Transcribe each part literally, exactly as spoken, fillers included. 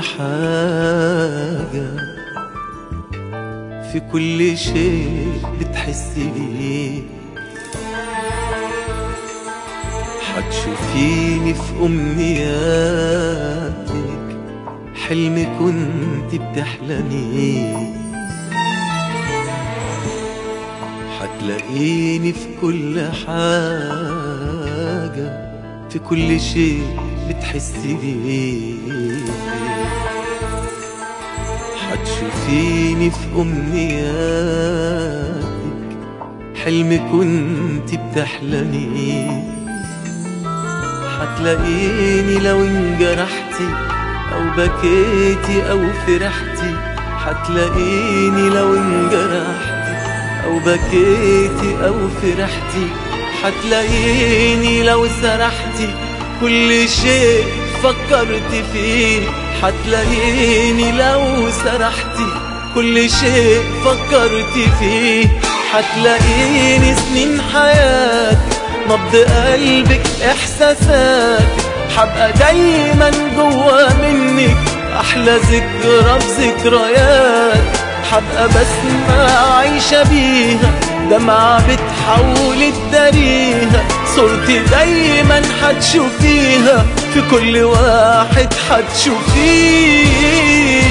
حاجة، في كل شيء بتحسي بيه. حتشوفيني في أمنياتك، حلم كنت بتحلميه. حتلاقيني في كل حاجة، في كل شيء بتحسي بيه. حتشوفيني في أمنياتك، حلم كنت بتحلميه. حتلاقيني لو انجرحتي أو بكيتي أو فرحتي، حتلاقيني لو انجرحتي أو بكيتي أو فرحتي، حتلاقيني لو سرحتي كل شيء فكرت فيه. حتلاقيني لو سرحتي كل شيء فكرت فيه. حتلاقيني سنين حياتي، نبض قلبك، إحساساتك، حبقى دايما جوا منك أحلى ذكرى بذكريات. حبقى بسمة عايشة بيها، دمعة بتحول تداريها، صورتي دايما حتشوفيها في كل واحد حتشوفيه.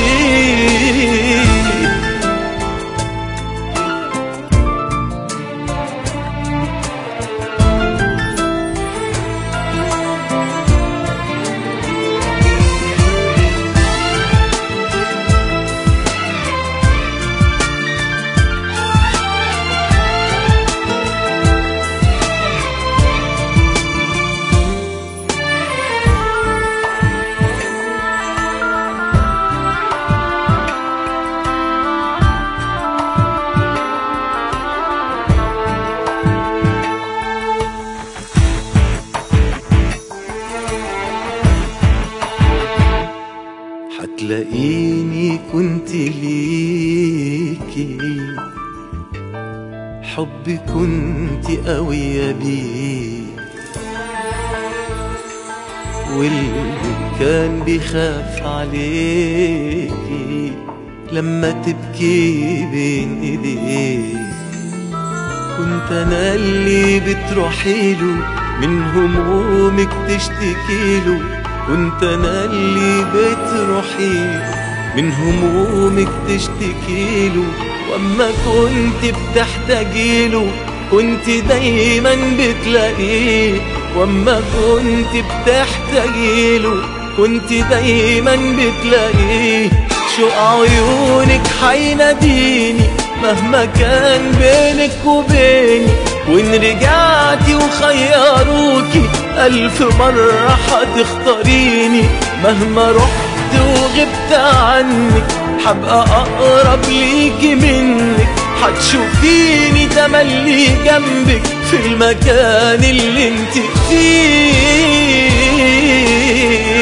حتلاقيني كنت ليكي، حبي كنت قوية بيه. واللي كان بيخاف عليكي لما تبكي بين ايديه، كنت انا اللي بتروحيله من همومك تشتكيله. كنت انا اللي بتروحي من همومك تشتكيله، واما كنت بتحتاجيله كنت دايما بتلاقيه. واما كنت بتحتاجيله كنت دايما بتلاقيه. شوق عيونك حيناديني مهما كان بينك وبيني، وإن رجعتي وخيروكي ألف مرة حتختاريني. مهما رحت وغبت عنك حبقى أقرب ليكي منك، حتشوفيني تملي جنبك في المكان اللي انت فيه.